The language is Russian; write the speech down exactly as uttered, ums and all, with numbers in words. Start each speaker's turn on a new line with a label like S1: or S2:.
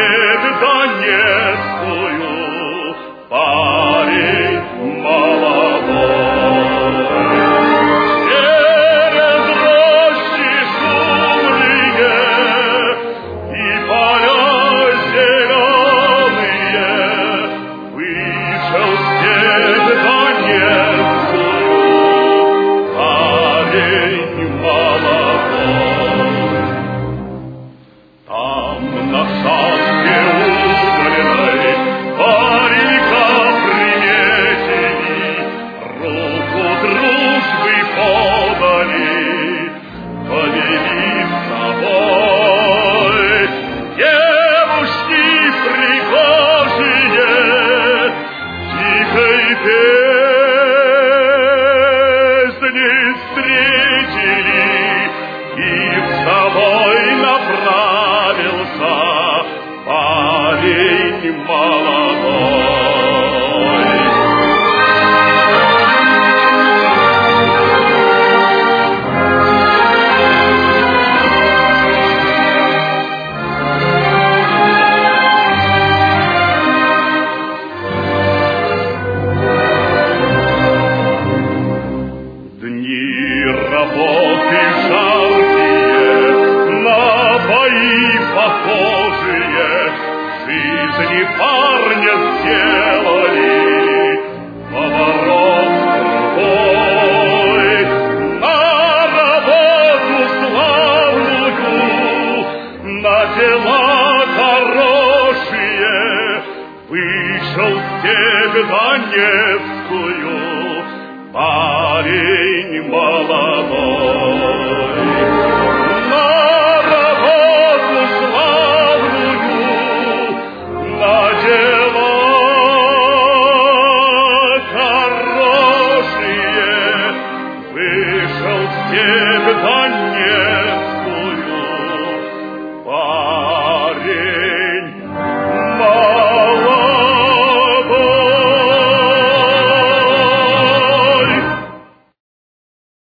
S1: степь донецкую, парень молодой. Через рощи шумные и поля зеленые вышел в степь донецкую, парень молодой. Там на шапке угольной парика приметили, руку дружбы подали, повели с собой. Девушки пригожие тихой песней встретили, и с собой направился парень молодой. Дни работы жаркие, на бои похожие, жизни парня сделали поворот другой. На работу славную, на дела хорошие вышел в степь донецкую парень молодой.